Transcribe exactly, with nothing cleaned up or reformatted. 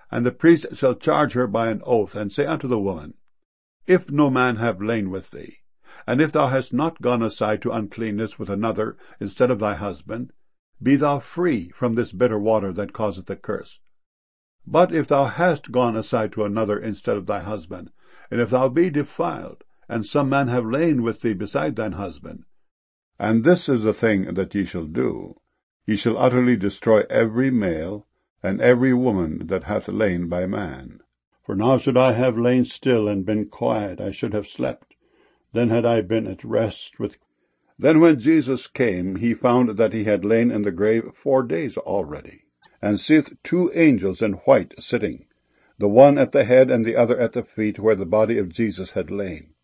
And the priest shall charge her by an oath, and say unto the woman, If no man have lain with thee, and if thou hast not gone aside to uncleanness with another instead of thy husband, be thou free from this bitter water that causeth the curse. But if thou hast gone aside to another instead of thy husband, and if thou be defiled, and some man have lain with thee beside thine husband, and this is the thing that ye shall do, ye shall utterly destroy every male, and every woman that hath lain by man. For now should I have lain still and been quiet, I should have slept. Then had I been at rest with... Then when Jesus came, he found that he had lain in the grave four days already, and seeth two angels in white sitting, the one at the head and the other at the feet, where the body of Jesus had lain.